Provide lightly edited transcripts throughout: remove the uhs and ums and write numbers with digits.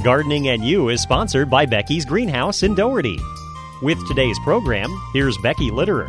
Gardening and You is sponsored by Becky's Greenhouse in Doherty. With today's program, here's Becky Litterer.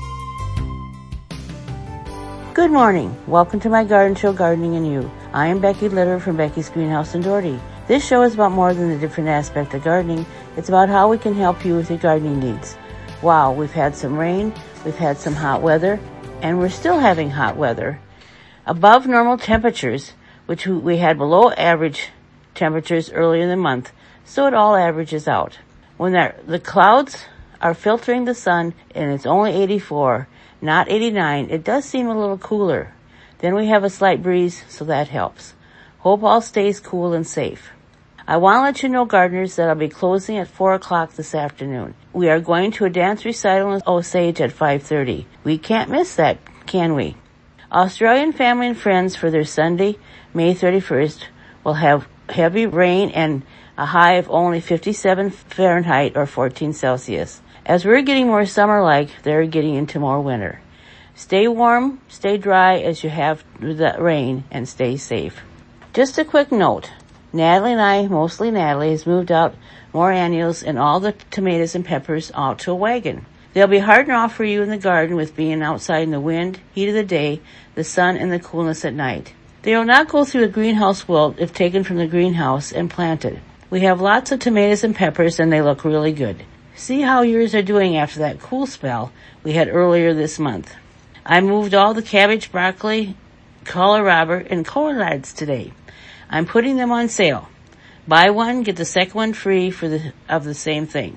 Good morning. Welcome to my garden show, Gardening and You. I am Becky Litterer from Becky's Greenhouse in Doherty. This show is about more than the different aspect of gardening. It's about how we can help you with your gardening needs. Wow, we've had some rain, we've had some hot weather, and we're still having hot weather. Above normal temperatures, which we had below average temperatures early in the month, so it all averages out. When the clouds are filtering the sun and it's only 84, not 89, it does seem a little cooler. Then we have a slight breeze, so that helps. Hope all stays cool and safe. I want to let you know, gardeners, that I'll be closing at 4 o'clock this afternoon. We are going to a dance recital in Osage at 5:30. We can't miss that, can we? Australian family and friends for their Sunday, May 31st, will have heavy rain and a high of only 57 Fahrenheit or 14 Celsius. As we're getting more summer-like, they're getting into more winter. Stay warm, stay dry as you have the rain, and stay safe. Just a quick note. Natalie and I, mostly Natalie, has moved out more annuals and all the tomatoes and peppers out to a wagon. They'll be hard enough for you in the garden with being outside in the wind, heat of the day, the sun, and the coolness at night. They will not go through a greenhouse wilt if taken from the greenhouse and planted. We have lots of tomatoes and peppers, and they look really good. See how yours are doing after that cool spell we had earlier this month. I moved all the cabbage, broccoli, kohlrabi, and collards today. I'm putting them on sale. Buy one, get the second one free of the same thing.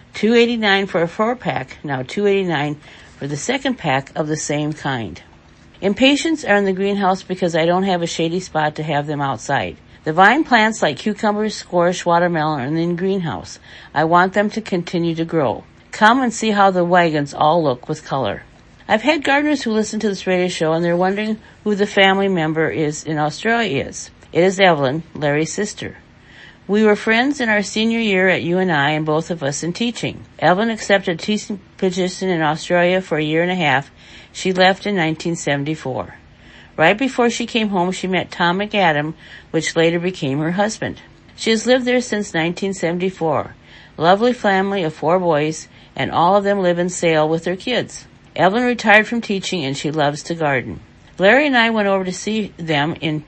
$2.89 for a 4-pack, now $2.89 for the second pack of the same kind. Impatiens are in the greenhouse because I don't have a shady spot to have them outside. The vine plants like cucumbers, squash, watermelon are in the greenhouse. I want them to continue to grow. Come and see how the wagons all look with color. I've had gardeners who listen to this radio show and they're wondering who the family member is in Australia is. It is Evelyn, Larry's sister. We were friends in our senior year at UNI and both of us in teaching. Evelyn accepted a teaching position in Australia for a year and a half. She left in 1974. Right before she came home, she met Tom McAdam, which later became her husband. She has lived there since 1974. Lovely family of 4 boys, and all of them live in Sale with their kids. Evelyn retired from teaching, and she loves to garden. Larry and I went over to see them in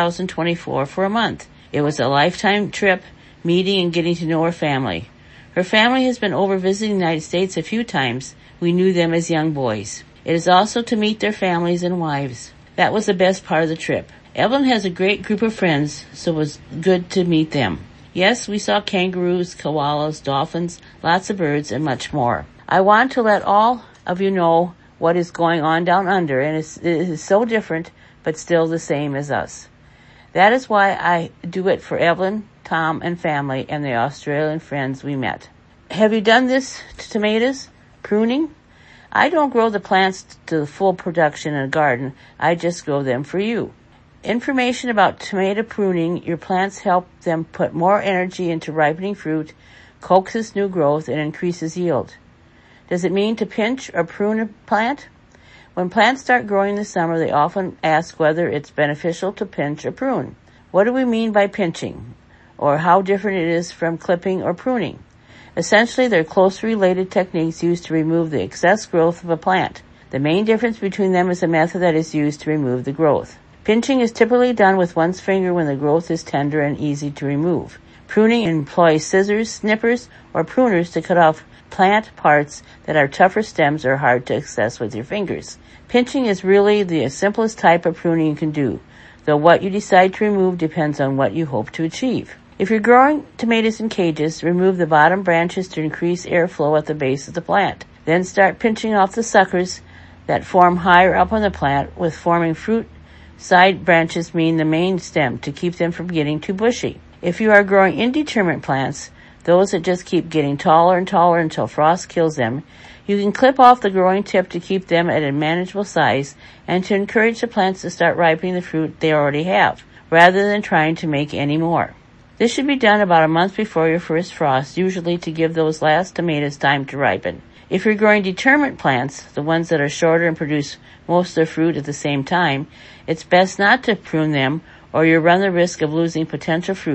2024 for a month. It was a lifetime trip, meeting and getting to know her family. Her family has been over visiting the United States a few times. We knew them as young boys. It is also to meet their families and wives. That was the best part of the trip. Evelyn has a great group of friends, so it was good to meet them. Yes, we saw kangaroos, koalas, dolphins, lots of birds, and much more. I want to let all of you know what is going on down under, and it is so different, but still the same as us. That is why I do it for Evelyn, Tom, and family, and the Australian friends we met. Have you done this to tomatoes? Pruning? I don't grow the plants to the full production in a garden. I just grow them for you. Information about tomato pruning your plants help them put more energy into ripening fruit, coaxes new growth, and increases yield. Does it mean to pinch or prune a plant? When plants start growing in the summer, they often ask whether it's beneficial to pinch or prune. What do we mean by pinching? Or how different it is from clipping or pruning? Essentially, they're closely related techniques used to remove the excess growth of a plant. The main difference between them is the method that is used to remove the growth. Pinching is typically done with one's finger when the growth is tender and easy to remove. Pruning employs scissors, snippers, or pruners to cut off plant parts that are tougher stems or hard to access with your fingers. Pinching is really the simplest type of pruning you can do, though what you decide to remove depends on what you hope to achieve. If you're growing tomatoes in cages, remove the bottom branches to increase airflow at the base of the plant. Then start pinching off the suckers that form higher up on the plant, with forming fruit side branches mean the main stem to keep them from getting too bushy. If you are growing indeterminate plants, those that just keep getting taller and taller until frost kills them, you can clip off the growing tip to keep them at a manageable size and to encourage the plants to start ripening the fruit they already have, rather than trying to make any more. This should be done about a month before your first frost, usually to give those last tomatoes time to ripen. If you're growing determinate plants, the ones that are shorter and produce most of their fruit at the same time, it's best not to prune them or you run the risk of losing potential fruit.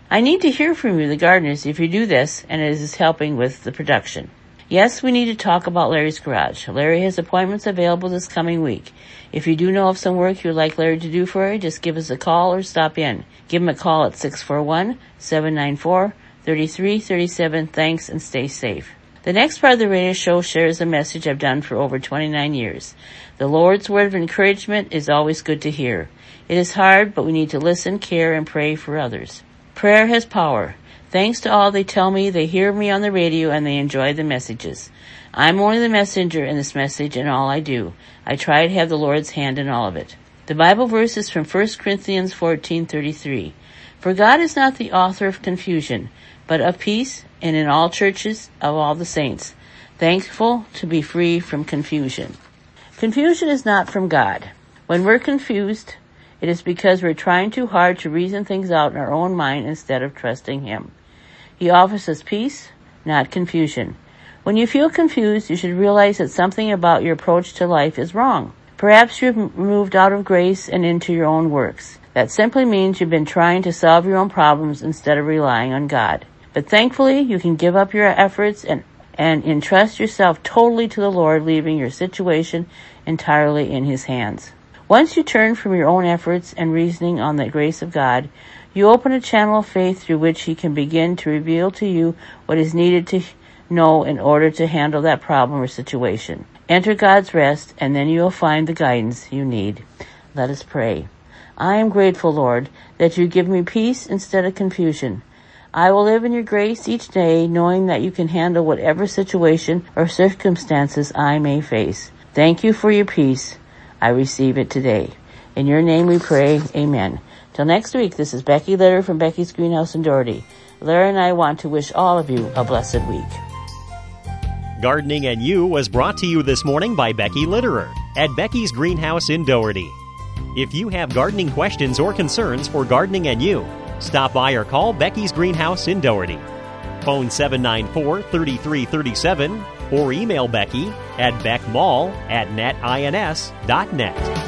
I need to hear from you, the gardeners, if you do this, and it is helping with the production. Yes, we need to talk about Larry's Garage. Larry has appointments available this coming week. If you do know of some work you'd like Larry to do for you, just give us a call or stop in. Give him a call at 641-794-3337. Thanks, and stay safe. The next part of the radio show shares a message I've done for over 29 years. The Lord's word of encouragement is always good to hear. It is hard, but we need to listen, care, and pray for others. Prayer has power. Thanks to all they tell me, they hear me on the radio and they enjoy the messages. I'm only the messenger in this message and all I do. I try to have the Lord's hand in all of it. The Bible verse is from 1 Corinthians 14:33. For God is not the author of confusion, but of peace, and in all churches of all the saints, thankful to be free from confusion. Confusion is not from God. When we're confused, it is because we're trying too hard to reason things out in our own mind instead of trusting Him. He offers us peace, not confusion. When you feel confused, you should realize that something about your approach to life is wrong. Perhaps you've moved out of grace and into your own works. That simply means you've been trying to solve your own problems instead of relying on God. But thankfully, you can give up your efforts and entrust yourself totally to the Lord, leaving your situation entirely in His hands. Once you turn from your own efforts and reasoning on the grace of God, you open a channel of faith through which He can begin to reveal to you what is needed to know in order to handle that problem or situation. Enter God's rest, and then you will find the guidance you need. Let us pray. I am grateful, Lord, that you give me peace instead of confusion. I will live in your grace each day, knowing that you can handle whatever situation or circumstances I may face. Thank you for your peace. I receive it today. In your name we pray, amen. Till next week, this is Becky Litter from Becky's Greenhouse in Doherty. Larry and I want to wish all of you a blessed week. Gardening and You was brought to you this morning by Becky Litterer at Becky's Greenhouse in Doherty. If you have gardening questions or concerns for Gardening and You, stop by or call Becky's Greenhouse in Doherty. Phone 794-3337 or email Becky at beckmall@netins.net.